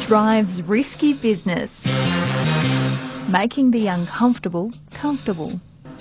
drives risky business, making the uncomfortable comfortable.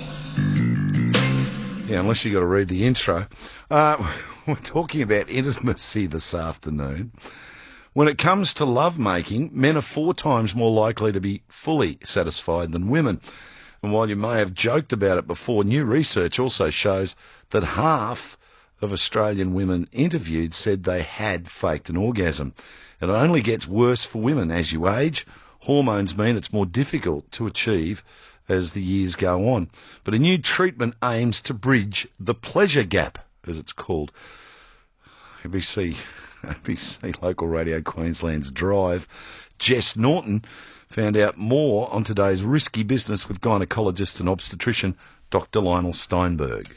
Yeah, unless you got to read the intro. We're talking about intimacy this afternoon. When it comes to lovemaking, men are 4 times more likely to be fully satisfied than women. And while you may have joked about it before, new research also shows that half of Australian women interviewed said they had faked an orgasm. And it only gets worse for women as you age. Hormones mean it's more difficult to achieve as the years go on. But a new treatment aims to bridge the pleasure gap, as it's called. ABC Local Radio Queensland's Drive. Jess Norton found out more on today's Risky Business with gynaecologist and obstetrician Dr. Lionel Steinberg.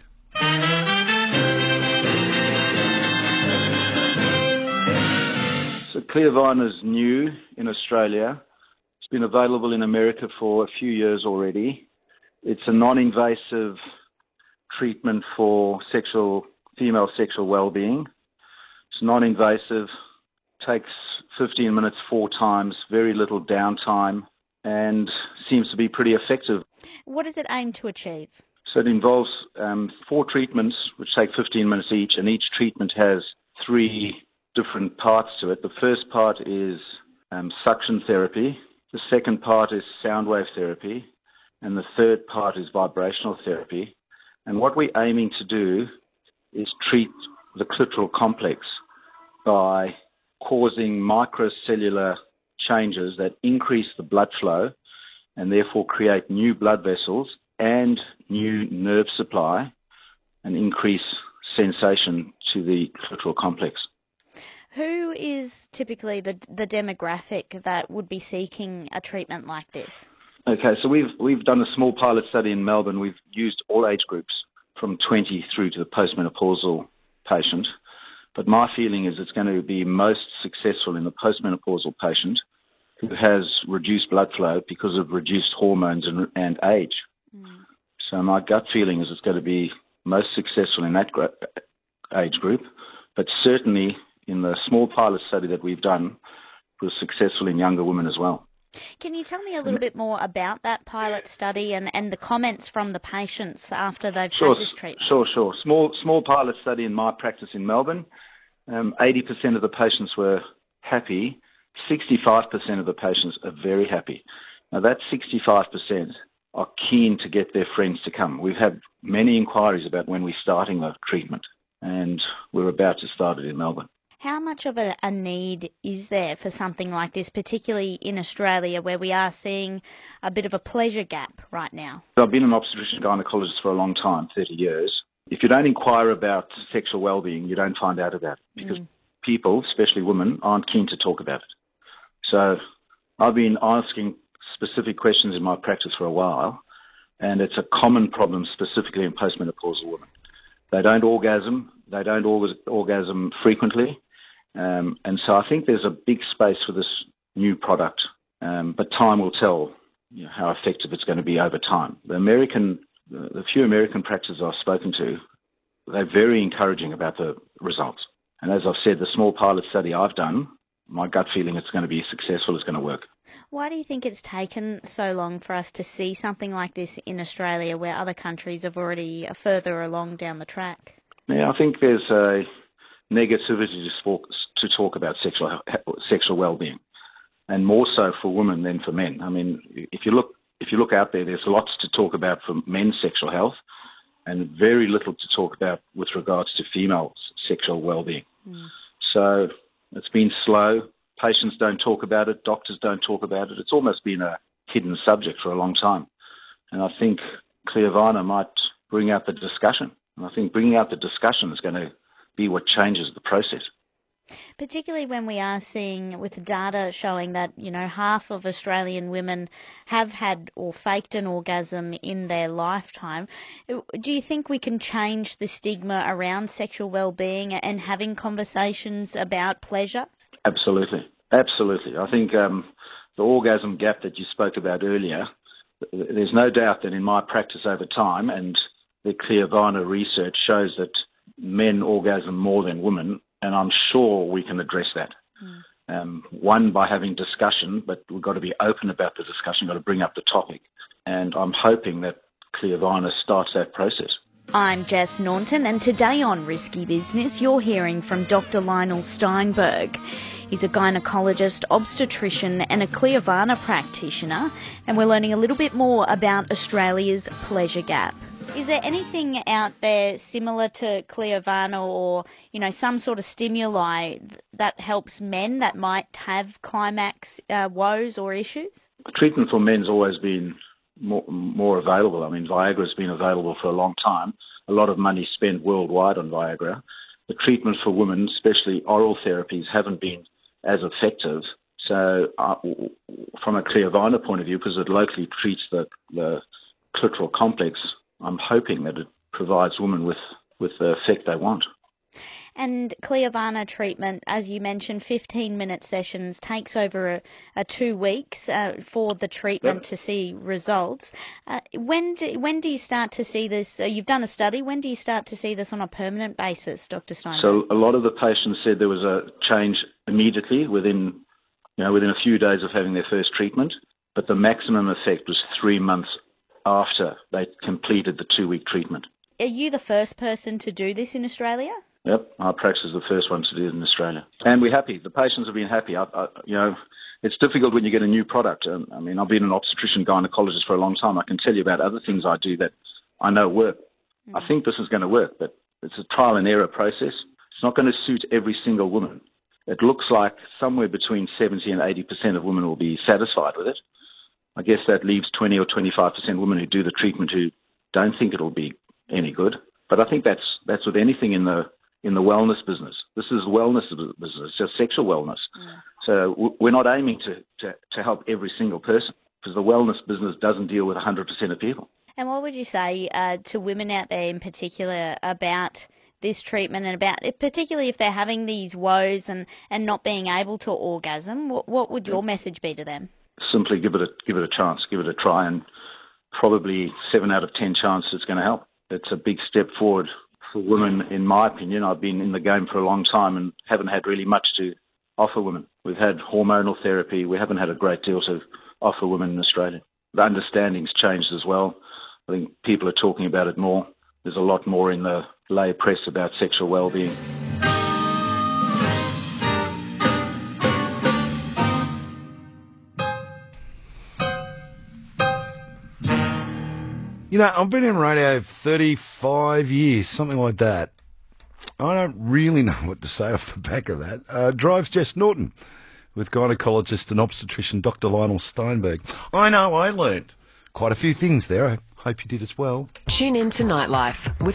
So Clearvine is new in Australia. It's been available in America for a few years already. It's a non-invasive treatment for female sexual well-being. It's non-invasive, takes 15 minutes 4 times, very little downtime, and seems to be pretty effective. What does it aim to achieve? So it involves 4 treatments, which take 15 minutes each, and each treatment has 3 different parts to it. The first part is suction therapy. The second part is sound wave therapy. And the third part is vibrational therapy. And what we're aiming to do is treat the clitoral complex by causing microcellular changes that increase the blood flow and therefore create new blood vessels and new nerve supply and increase sensation to the clitoral complex. Who is typically the demographic that would be seeking a treatment like this? Okay, so we've done a small pilot study in Melbourne. We've used all age groups from 20 through to the postmenopausal patient. But my feeling is it's going to be most successful in the postmenopausal patient who has reduced blood flow because of reduced hormones and age. So my gut feeling is it's going to be most successful in that age group, but certainly in the small pilot study that we've done, it was successful in younger women as well. Can you tell me a little bit more about that pilot study and the comments from the patients after they've had this treatment? Sure. Small pilot study in my practice in Melbourne. 80% of the patients were happy. 65% of the patients are very happy. Now that 65% are keen to get their friends to come. We've had many inquiries about when we're starting the treatment, and we're about to start it in Melbourne. How much of a need is there for something like this, particularly in Australia where we are seeing a bit of a pleasure gap right now? I've been an obstetrician gynaecologist for a long time, 30 years. If you don't inquire about sexual well-being, you don't find out about it because people, especially women, aren't keen to talk about it. So I've been asking specific questions in my practice for a while, and it's a common problem specifically in postmenopausal women. They don't orgasm. They don't orgasm frequently. And so I think there's a big space for this new product, but time will tell how effective it's going to be over time. The few American practices I've spoken to, they're very encouraging about the results. And as I've said, the small pilot study I've done, my gut feeling it's going to be successful, it's going to work. Why do you think it's taken so long for us to see something like this in Australia where other countries have already further along down the track? Yeah, I think there's a negativity to talk about sexual well-being, and more so for women than for men. I mean, if you look out there, there's lots to talk about for men's sexual health, and very little to talk about with regards to female sexual well-being. So it's been slow. Patients don't talk about it. Doctors don't talk about it. It's almost been a hidden subject for a long time, and I think Clearvine might bring out the discussion. And I think bringing out the discussion is going to be what changes the process. Particularly when we are seeing with data showing that, half of Australian women have had or faked an orgasm in their lifetime. Do you think we can change the stigma around sexual well-being and having conversations about pleasure? Absolutely. I think the orgasm gap that you spoke about earlier, there's no doubt that in my practice over time, and the Clearvine research shows that men orgasm more than women, and I'm sure we can address that. One, by having discussion, but we've got to be open about the discussion, got to bring up the topic. And I'm hoping that Clearvana starts that process. I'm Jess Naunton, and today on Risky Business, you're hearing from Dr. Lionel Steinberg. He's a gynaecologist, obstetrician and a Clearvana practitioner, and we're learning a little bit more about Australia's pleasure gap. Is there anything out there similar to Clearvana or, some sort of stimuli that helps men that might have climax woes or issues? Treatment for men's always been more available. I mean, Viagra's been available for a long time. A lot of money spent worldwide on Viagra. The treatment for women, especially oral therapies, haven't been as effective. So from a Clearvana point of view, because it locally treats the clitoral complex, I'm hoping that it provides women with the effect they want. And Clearvana treatment, as you mentioned, 15-minute sessions, takes over 2 weeks for the treatment to see results. When do you start to see this? You've done a study. When do you start to see this on a permanent basis, Dr. Steinberg? So a lot of the patients said there was a change immediately within a few days of having their first treatment, but the maximum effect was 3 months after they completed the 2-week treatment. Are you the first person to do this in Australia? Yep, our practice is the first one to do it in Australia. And we're happy. The patients have been happy. It's difficult when you get a new product. I've been an obstetrician gynecologist for a long time. I can tell you about other things I do that I know work. I think this is going to work, but it's a trial and error process. It's not going to suit every single woman. It looks like somewhere between 70 and 80% of women will be satisfied with it. I guess that leaves 20 or 25% women who do the treatment who don't think it'll be any good. But I think that's with anything in the wellness business. This is wellness business, just sexual wellness. So we're not aiming to help every single person, because the wellness business doesn't deal with 100% of people. And what would you say to women out there in particular about this treatment and about, particularly if they're having these woes and not being able to orgasm, what would your message be to them? Simply give it a chance, give it a try, and probably 7 out of 10 chance it's going to help. It's a big step forward for women, in my opinion. I've been in the game for a long time and haven't had really much to offer women. We've had hormonal therapy. We haven't had a great deal to offer women in Australia. The understanding's changed as well. I think people are talking about it more. There's a lot more in the lay press about sexual well-being. I've been in radio 35 years, something like that. I don't really know what to say off the back of that. Drives Jess Naunton with gynaecologist and obstetrician Dr. Lionel Steinberg. I know I learned quite a few things there. I hope you did as well. Tune in to Nightlife with